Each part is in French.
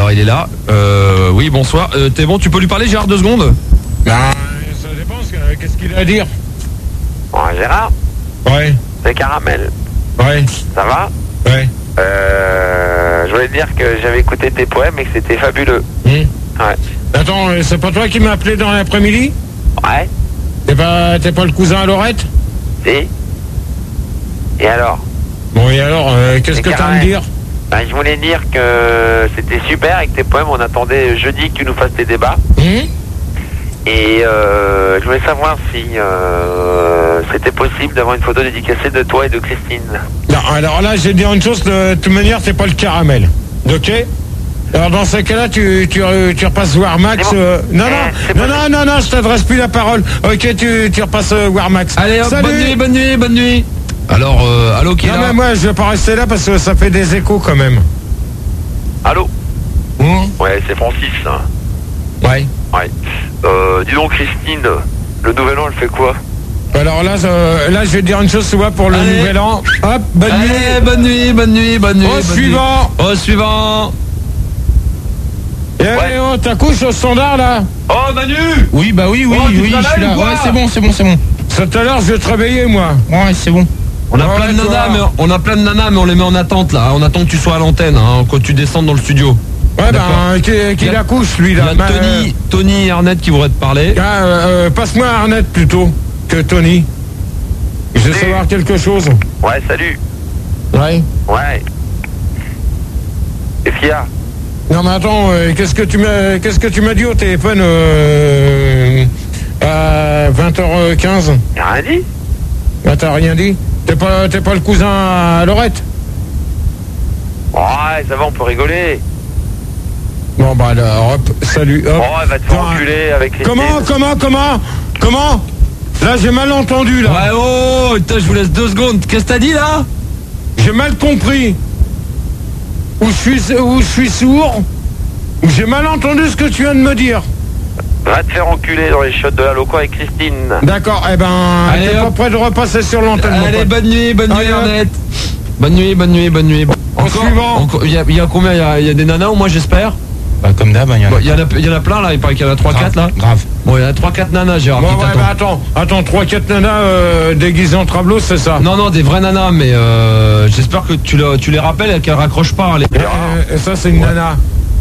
Alors il est là. Oui, bonsoir. T'es bon, tu peux lui parler, Gérard, 2 secondes? Ça dépend, qu'est-ce qu'il a à dire? Bon, Gérard? Ouais. C'est Caramel. Ouais. Ça va? Ouais. Je voulais te dire que j'avais écouté tes poèmes et que c'était fabuleux. Ouais. Attends, c'est pas toi qui m'as appelé dans l'après-midi? Ouais. T'es pas le cousin à Laurette? Si. Et alors? Bon, et alors, qu'est-ce que t'as à me dire? Je voulais dire que c'était super avec tes poèmes. On attendait jeudi que tu nous fasses tes débats. Et je voulais savoir si c'était possible d'avoir une photo dédicacée de toi et de Christine. Non, alors là, je vais te dire une chose, de toute manière, c'est pas le Caramel. Ok? Alors dans ce cas-là, tu repasses voir Max. Non, je t'adresse plus la parole. Ok, tu repasses voir Max. Allez, hop, salut. bonne nuit. Alors, allô, qui est là? Non, mais moi, je vais pas rester là parce que ça fait des échos quand même. Allô? Ouais, c'est Francis. Ouais. Dis donc, Christine, le nouvel an, elle fait quoi? Alors là, je vais te dire une chose, tu vois, pour le nouvel an. Hop, bonne nuit. Bonne nuit. Au suivant. Eh, t'accouches au standard, là? Oh, Manu! Oui, bah oui, je suis là. Ouais, c'est bon. Tout à l'heure, je vais te réveiller, moi. Ouais, c'est bon. On a plein de nanas, mais on les met en attente, là. On attend que tu sois à l'antenne, quand tu descendes dans le studio. Ouais, qu'il accouche, lui, là. Il y a Tony et Arnett qui voudraient te parler. Passe-moi Arnett, plutôt, que Tony. Je veux savoir quelque chose. Ouais, salut. Ouais. Qu'est-ce qu'il y a? Non, mais attends, qu'est-ce que tu m'as dit au téléphone à 20h15? Y'a rien dit? T'as rien dit? T'es pas le cousin à Laurette? Ouais, ça va, on peut rigoler. Bon, bah alors, hop, salut, hop. Oh, elle va te faire enculer avec les... Comment? Là, j'ai mal entendu, là. Ouais, je vous laisse 2 secondes. Qu'est-ce que t'as dit, là? J'ai mal compris. Ou je suis sourd, ou j'ai mal entendu ce que tu viens de me dire. Va te faire enculer dans les shots de la loco avec Christine. D'accord, t'es pas prêt de repasser sur l'antenne. Allez, bonne nuit, Arnett. Bonne nuit. Suivant. Il y a combien? Il y a des nanas ou moi, j'espère? Bah, comme d'hab, il y en a plein, là. Il paraît qu'il y en a 3-4, là. Grave. Bon, il y en a 3-4 nanas, Gérard. Bon, attends, 3-4 nanas déguisées en trablot, c'est ça? Non, des vraies nanas, mais j'espère que tu les rappelles et qu'elles raccrochent pas. Ça, c'est une nana.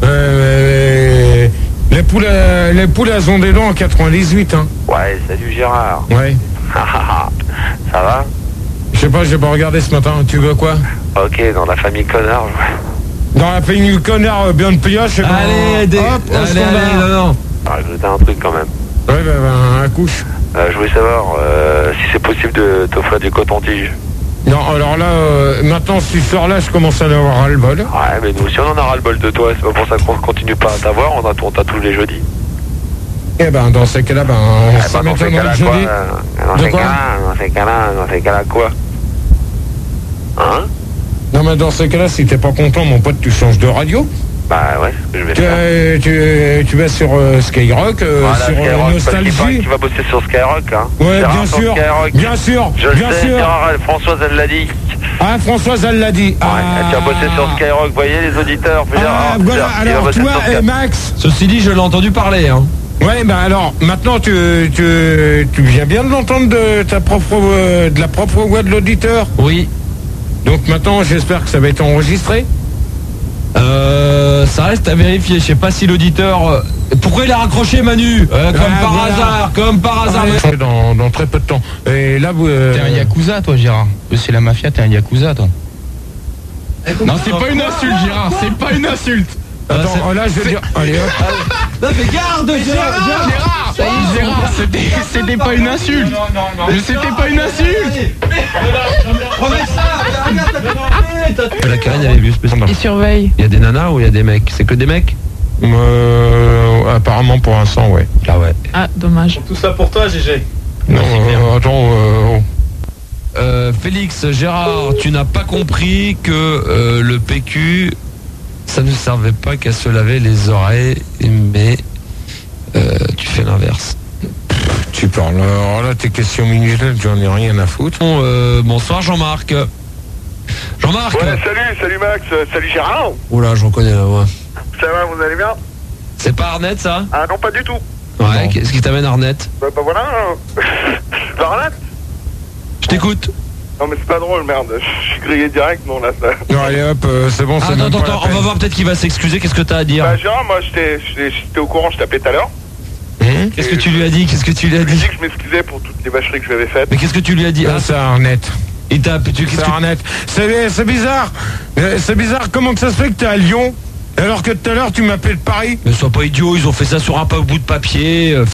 Les poules, elles ont des dents en 98, hein. Ouais, salut Gérard. Ouais. Ça va? Je sais pas, j'ai pas regardé ce matin. Tu veux quoi? Ok, dans la famille Connard, Dans la famille Connard, bien de pillage, Allez, non. Rajouter un truc quand même. Ouais, un couche. Je voulais savoir si c'est possible de t'offrir du coton-tige. Non, alors là, maintenant, si tu sors là, je commence à en avoir ras-le-bol. Ouais, mais nous aussi, on en a ras-le-bol de toi. C'est pas pour ça qu'on continue pas à t'avoir. On t'a tous les jeudis. Eh ben, dans ces cas-là, ça m'étonnerait le jeudi. Dans ces cas-là, quoi? Hein? Non, mais dans ces cas-là, si t'es pas content, mon pote, tu changes de radio. Bah ouais, c'est ce que je vais faire. Tu vas sur Skyrock, voilà, sur Skyrock, Nostalgie. Tu vas bosser sur Skyrock, hein. Ouais, Gérard bien sur sûr, Skyrock. bien sûr. Françoise, elle l'a dit. Ah, Françoise, elle l'a dit. Ouais, tu vas bosser sur Skyrock, vous voyez les auditeurs. Voilà, alors toi et Max. Ceci dit, je l'ai entendu parler, hein. Ouais, alors, maintenant, tu viens bien de l'entendre de la propre voix de l'auditeur. Oui. Donc maintenant, j'espère que ça va être enregistré. Ça reste à vérifier. Je sais pas si l'auditeur... Pourquoi il a raccroché, Manu? Comme par hasard. Dans très peu de temps. Et là, vous... T'es un yakuza, toi, Gérard. C'est la mafia, t'es un yakuza, toi. Non, c'est pas une insulte, Gérard. C'est pas une insulte. Attends, là, je veux dire... Allez, hop. Non, mais garde, Gérard. Gérard, c'était pas une insulte. C'était pas une insulte. La Karine, elle est vue spécialement. Il surveille. Il y a des nanas ou il y a des mecs? C'est que des mecs? Apparemment, pour l'instant, ouais. Ah ouais. Ah, dommage. Tout ça pour toi, GG. Non, attends... Félix, Gérard, tu n'as pas compris que le PQ, ça ne servait pas qu'à se laver les oreilles, mais tu fais l'inverse. Tu parles. Alors là, tes questions minuscules, j'en ai rien à foutre. Bonsoir, Jean-Marc. Jean-Marc. Ouais, salut Max, salut Gérard. Oula, j'en connais la voix. Ça va, vous allez bien? C'est pas Arnett, ça? Ah non, pas du tout. Ouais, qu'est-ce qui t'amène Arnett? Bah voilà, Arnett. Je t'écoute. Non mais c'est pas drôle, merde, je suis grillé direct, non là ça... Non, allez hop, c'est bon, c'est Attends, même pas la attends, on peine. va voir peut-être qu'il va s'excuser, qu'est-ce que t'as à dire? Bah Gérard, moi j'étais au courant, je t'appelais tout à l'heure. Qu'est-ce que tu lui as dit? Qu'est-ce que tu lui as Je lui ai dit? dit que je m'excusais pour toutes les vacheries que j'avais faites. Mais qu'est-ce que tu lui as dit? Ah, c'est Arnett. Il t'a... qu'est-ce C'est que... Arnett. C'est bizarre. C'est bizarre, comment que ça se fait que t'es à Lyon alors que tout à l'heure tu m'appelais de Paris? Mais sois pas idiot, ils ont fait ça sur un bout de papier.